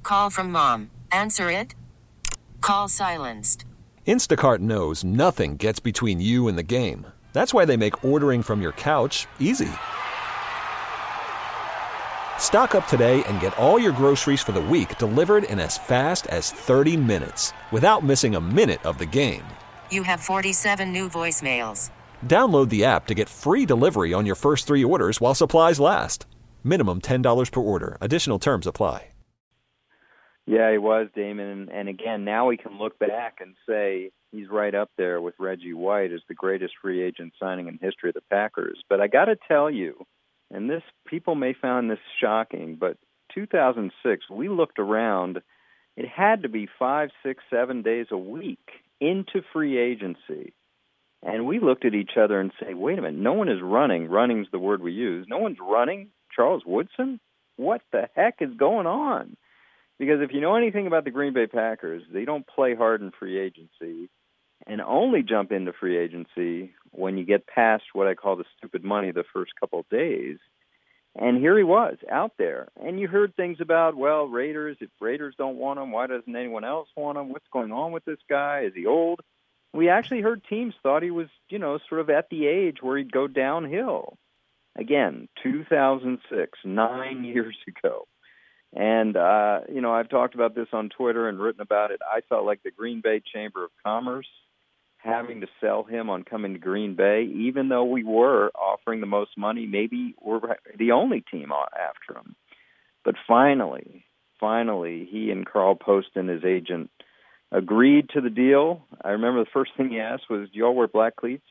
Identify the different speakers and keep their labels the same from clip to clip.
Speaker 1: Call from mom. Answer it. Call silenced.
Speaker 2: Instacart knows nothing gets between you and the game. That's why they make ordering from your couch easy. Stock up today and get all your groceries for the week delivered in as fast as 30 minutes without missing a minute of the game.
Speaker 1: You have 47 new voicemails.
Speaker 2: Download the app to get free delivery on your first 3 orders while supplies last. Minimum $10 per order. Additional terms apply.
Speaker 3: Yeah, he was, Damon. And again, now we can look back and say he's right up there with Reggie White as the greatest free agent signing in history of the Packers. But I got to tell you, and this people may find this shocking, but 2006, we looked around. It had to be 5, 6, 7 days a week into free agency. And we looked at each other and say, wait a minute, no one is running. Running's the word we use. No one's running Charles Woodson? What the heck is going on? Because if you know anything about the Green Bay Packers, they don't play hard in free agency and only jump into free agency when you get past what I call the stupid money the first couple of days. And here he was out there. And you heard things about, well, Raiders, if Raiders don't want him, why doesn't anyone else want him? What's going on with this guy? Is he old? We actually heard teams thought he was, sort of at the age where he'd go downhill. Again, 2006, 9 years ago. And, I've talked about this on Twitter and written about it. I felt like the Green Bay Chamber of Commerce having to sell him on coming to Green Bay, even though we were offering the most money, maybe we're the only team after him. But finally, he and Carl Poston, his agent, agreed to the deal. I remember the first thing he asked was, do you all wear black cleats?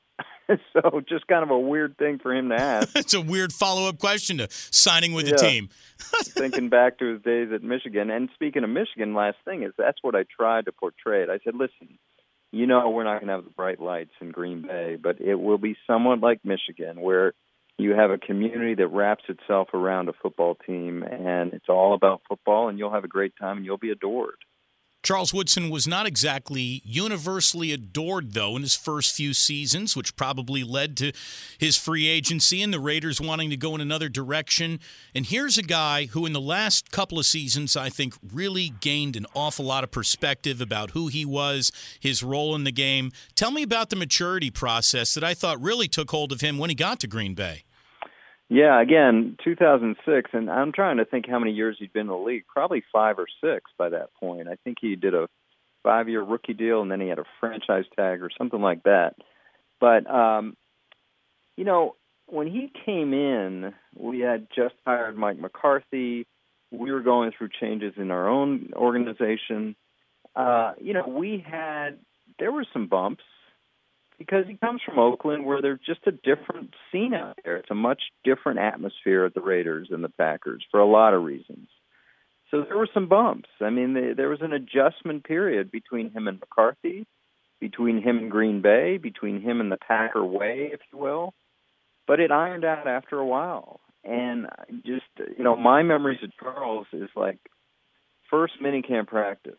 Speaker 3: So just kind of a weird thing for him to ask.
Speaker 4: It's a weird follow-up question to signing with the team.
Speaker 3: Thinking back to his days at Michigan. And speaking of Michigan, last thing is that's what I tried to portray it. I said, listen, we're not going to have the bright lights in Green Bay, but it will be somewhat like Michigan where you have a community that wraps itself around a football team, and it's all about football, and you'll have a great time, and you'll be adored.
Speaker 4: Charles Woodson was not exactly universally adored, though, in his first few seasons, which probably led to his free agency and the Raiders wanting to go in another direction. And here's a guy who in the last couple of seasons, I think, really gained an awful lot of perspective about who he was, his role in the game. Tell me about the maturity process that I thought really took hold of him when he got to Green Bay.
Speaker 3: Yeah, again, 2006, and I'm trying to think how many years he'd been in the league, probably 5 or 6 by that point. I think he did a 5-year rookie deal, and then he had a franchise tag or something like that. But, when he came in, we had just hired Mike McCarthy. We were going through changes in our own organization. There were some bumps. Because he comes from Oakland, where there's just a different scene out there. It's a much different atmosphere at the Raiders than the Packers for a lot of reasons. So there were some bumps. I mean, there was an adjustment period between him and McCarthy, between him and Green Bay, between him and the Packer way, if you will. But it ironed out after a while. And just, my memories of Charles is like first minicamp practice.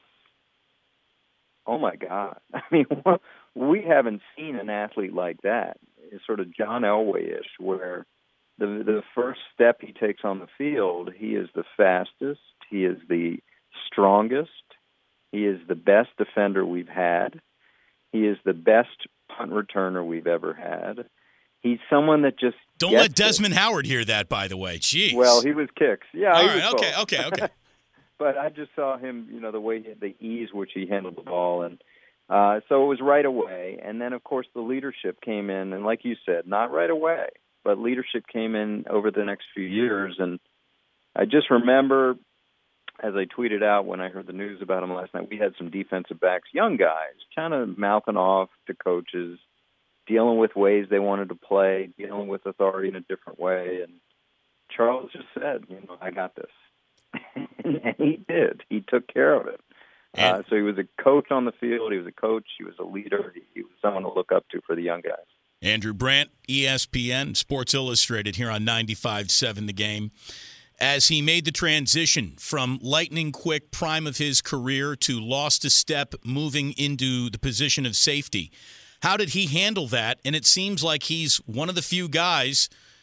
Speaker 3: Oh, my God. I mean, we haven't seen an athlete like that. It's sort of John Elway-ish, where the first step he takes on the field, he is the fastest, he is the strongest, he is the best defender we've had, he is the best punt returner we've ever had. He's someone that just
Speaker 4: Don't let Desmond Howard hear that, by the way. Jeez.
Speaker 3: Well, he was kicks. Yeah,
Speaker 4: all
Speaker 3: he
Speaker 4: right,
Speaker 3: was
Speaker 4: okay.
Speaker 3: But I just saw him, the ease which he handled the ball. And so it was right away. And then, of course, the leadership came in. And like you said, not right away, but leadership came in over the next few years. And I just remember, as I tweeted out when I heard the news about him last night, we had some defensive backs, young guys, kind of mouthing off to coaches, dealing with ways they wanted to play, dealing with authority in a different way. And Charles just said, I got this. And he did. He took care of it. So he was a coach on the field. He was a coach. He was a leader. He was someone to look up to for the young guys.
Speaker 4: Andrew Brandt, ESPN, Sports Illustrated here on 95.7 The Game. As he made the transition from lightning quick prime of his career to lost a step moving into the position of safety, how did he handle that? And it seems like he's one of the few guys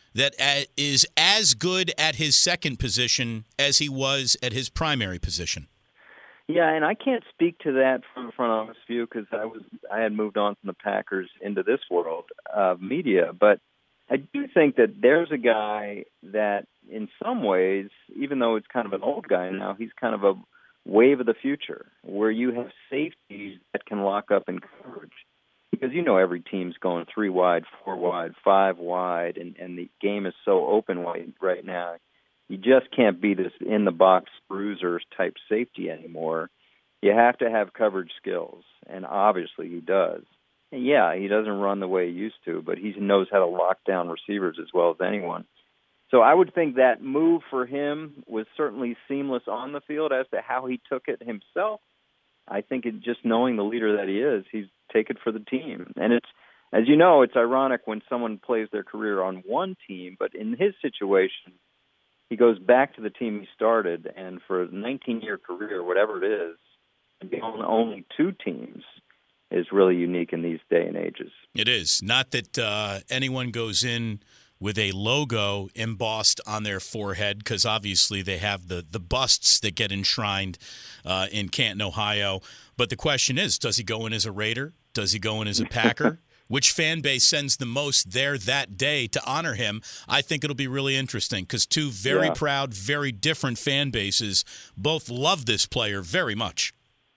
Speaker 4: that is as good at his second position as he was at his primary position.
Speaker 3: Yeah, and I can't speak to that from a front office view because I had moved on from the Packers into this world of media. But I do think that there's a guy that, in some ways, even though it's kind of an old guy now, he's kind of a wave of the future, where you have safeties that can lock up in coverage. Because every team's going 3 wide, 4 wide, 5 wide, and the game is so open right now. You just can't be this in-the-box bruiser type safety anymore. You have to have coverage skills, and obviously he does. And yeah, he doesn't run the way he used to, but he knows how to lock down receivers as well as anyone. So I would think that move for him was certainly seamless on the field. As to how he took it himself, I think just knowing the leader that he is, he's take it for the team. And it's, as you know, it's ironic when someone plays their career on one team, but in his situation, he goes back to the team he started, and for a 19-year career, whatever it is, to be on only 2 teams is really unique in these day and ages.
Speaker 4: It is. Not that anyone goes in with a logo embossed on their forehead, because obviously they have the busts that get enshrined in Canton, Ohio. But the question is, does he go in as a Raider? Does he go in as a Packer? Which fan base sends the most there that day to honor him? I think it'll be really interesting because 2 very proud, very different fan bases both love this player very much.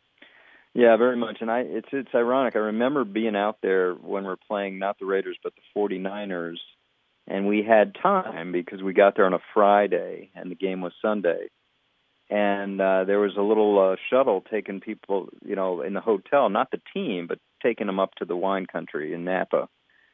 Speaker 3: Yeah, very much. And it's ironic. I remember being out there when we're playing not the Raiders but the 49ers, and we had time because we got there on a Friday and the game was Sunday. And there was a little shuttle taking people, in the hotel, not the team, but taking them up to the wine country in Napa.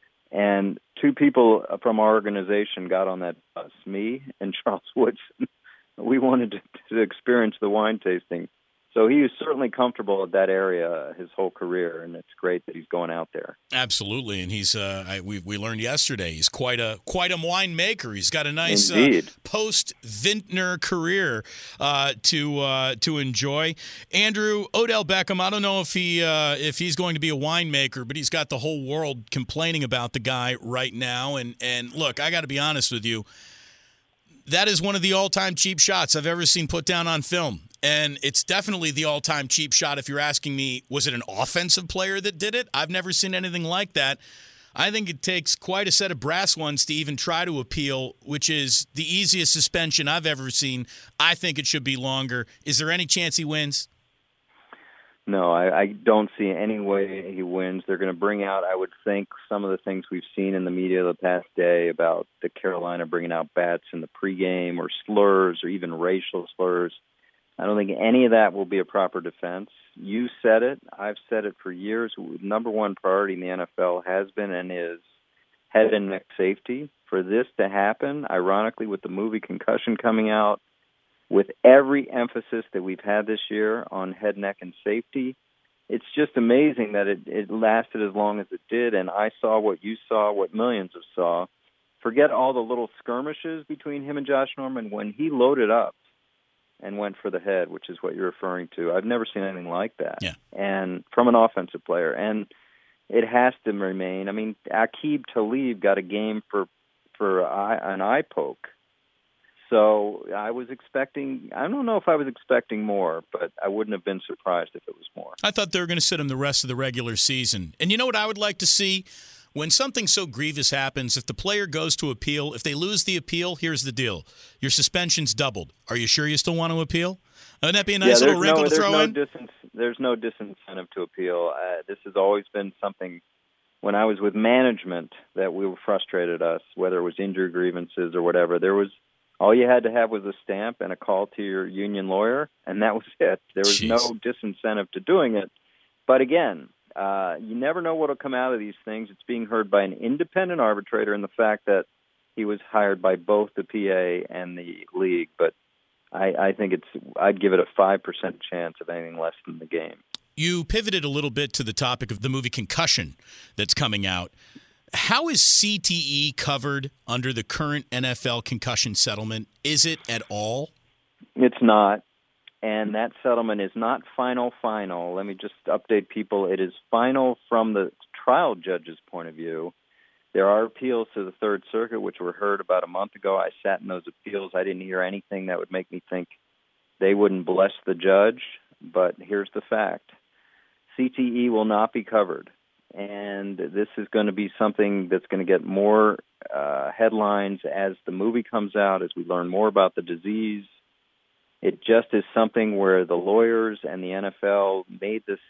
Speaker 3: And 2 people from our organization got on that bus, me and Charles Woodson. We wanted to experience the wine tasting. So he was certainly comfortable at that area his whole career, and it's great that he's going out there.
Speaker 4: Absolutely, and he's we learned yesterday he's quite a winemaker. He's got a nice post-vintner career to enjoy. Andrew, Odell Beckham, I don't know if he's going to be a winemaker, but he's got the whole world complaining about the guy right now. And look, I got to be honest with you, that is one of the all-time cheap shots I've ever seen put down on film. And it's definitely the all-time cheap shot. If you're asking me, was it an offensive player that did it? I've never seen anything like that. I think it takes quite a set of brass ones to even try to appeal, which is the easiest suspension I've ever seen. I think it should be longer. Is there any chance he wins?
Speaker 3: No, I don't see any way he wins. They're going to bring out, I would think, some of the things we've seen in the media the past day about the Carolina bringing out bats in the pregame or slurs or even racial slurs. I don't think any of that will be a proper defense. You said it. I've said it for years. Number one priority in the NFL has been and is head and neck safety. For this to happen, ironically, with the movie Concussion coming out, with every emphasis that we've had this year on head, neck, and safety, it's just amazing that it lasted as long as it did, and I saw what you saw, what millions have saw. Forget all the little skirmishes between him and Josh Norman. When he loaded up and went for the head, which is what you're referring to, I've never seen anything like that.
Speaker 4: Yeah.
Speaker 3: And from an offensive player, and it has to remain. I mean, Aqib Talib got a game for an eye poke. So I was expecting, I don't know if I was expecting more, but I wouldn't have been surprised if it was more.
Speaker 4: I thought they were going to sit him the rest of the regular season. And you know what I would like to see? When something so grievous happens, if the player goes to appeal, if they lose the appeal, here's the deal. Your suspension's doubled. Are you sure you still want to appeal? Wouldn't that be a nice little wrinkle to throw in?
Speaker 3: There's no disincentive to appeal. This has always been something, when I was with management, that we were frustrated us, whether it was injury grievances or whatever. All you had to have was a stamp and a call to your union lawyer, and that was it. There was no disincentive to doing it. But again, you never know what will come out of these things. It's being heard by an independent arbitrator, and the fact that he was hired by both the PA and the league. But I think I'd give it a 5% chance of anything less than the game.
Speaker 4: You pivoted a little bit to the topic of the movie Concussion that's coming out. How is CTE covered under the current NFL concussion settlement? Is it at all?
Speaker 3: It's not. And that settlement is not final. Let me just update people. It is final from the trial judge's point of view. There are appeals to the Third Circuit, which were heard about a month ago. I sat in those appeals. I didn't hear anything that would make me think they wouldn't bless the judge. But here's the fact. CTE will not be covered. And this is going to be something that's going to get more headlines as the movie comes out, as we learn more about the disease. It just is something where the lawyers and the NFL made this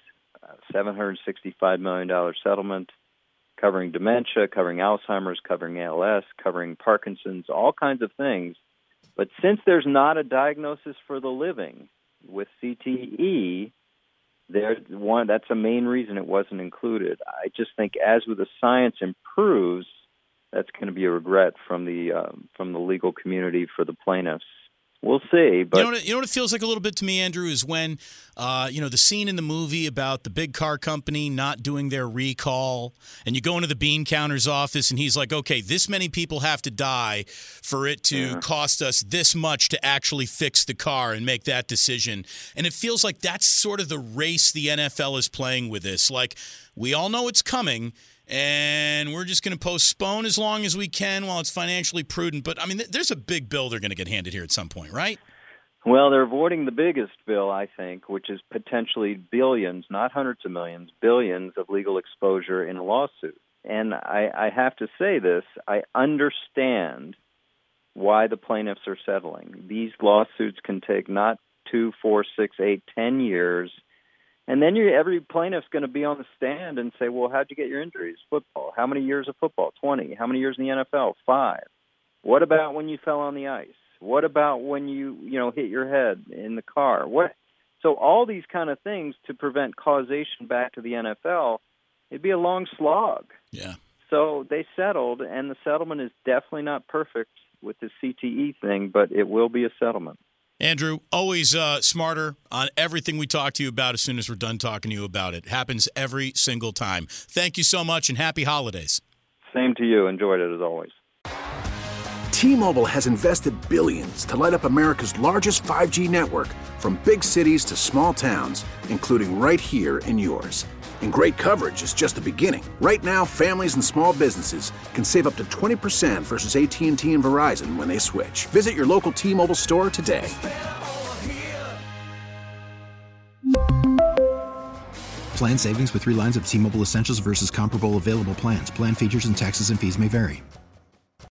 Speaker 3: $765 million settlement covering dementia, covering Alzheimer's, covering ALS, covering Parkinson's, all kinds of things. But since there's not a diagnosis for the living with CTE, that's a main reason it wasn't included. I just think as the science improves, that's going to be a regret from the legal community for the plaintiffs. We'll see. But
Speaker 4: you know what it feels like a little bit to me, Andrew, is when the scene in the movie about the big car company not doing their recall, and you go into the bean counter's office, and he's like, okay, this many people have to die for it to cost us this much to actually fix the car and make that decision. And it feels like that's sort of the race the NFL is playing with this. Like, we all know it's coming, and we're just going to postpone as long as we can while it's financially prudent. But, I mean, there's a big bill they're going to get handed here at some point, right?
Speaker 3: Well, they're avoiding the biggest bill, I think, which is potentially billions, not hundreds of millions, billions of legal exposure in a lawsuit. And I have to say this, I understand why the plaintiffs are settling. These lawsuits can take not 2, 4, 6, 8, 10 years. And then every plaintiff's going to be on the stand and say, well, how'd you get your injuries? Football. How many years of football? 20. How many years in the NFL? 5. What about when you fell on the ice? What about when you hit your head in the car? So all these kind of things to prevent causation back to the NFL, it'd be a long slog.
Speaker 4: Yeah.
Speaker 3: So they settled, and the settlement is definitely not perfect with the CTE thing, but it will be a settlement.
Speaker 4: Andrew, always smarter on everything we talk to you about as soon as we're done talking to you about it. Happens every single time. Thank you so much, and happy holidays.
Speaker 3: Same to you. Enjoyed it as always.
Speaker 5: T-Mobile has invested billions to light up America's largest 5G network, from big cities to small towns, including right here in yours. And great coverage is just the beginning. Right now, families and small businesses can save up to 20% versus AT&T and Verizon when they switch. Visit your local T-Mobile store today.
Speaker 6: Plan savings with 3 lines of T-Mobile Essentials versus comparable available plans. Plan features and taxes and fees may vary.